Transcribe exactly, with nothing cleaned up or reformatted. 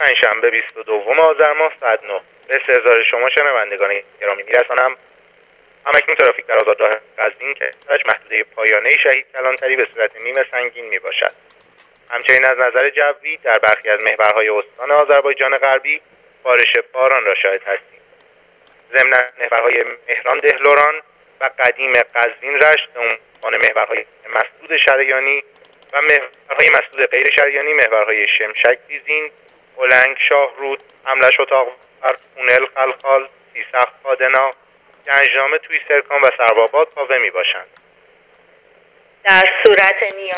پنجشنبه بیست و دوم آذر ماه ساعت نه به سزار شما شنوندگان گرامی میرسانم. همکنون ترافیک در آزادراه قزوین که درش محدوده پایانه شهید کلانتری به صورت نیمه سنگین می باشد. همچنین از نظر جوی در برخی از محورهای استان آذربایجان غربی بارش باران را شاهد هستیم. ضمن محورهای مهران دهلوران و قدیم قزوین رشت به عنوان محورهای مسدود شریانی و محورهای مسدود غیر شریانی محورهای شمشک دیزین، بلنگ شاهرود، حملش اتاق بر، کونل خلخال، سیسخت پادنا، گنجنامه توی سرکان و سروآباد پاوه می باشند. در صورت نیاز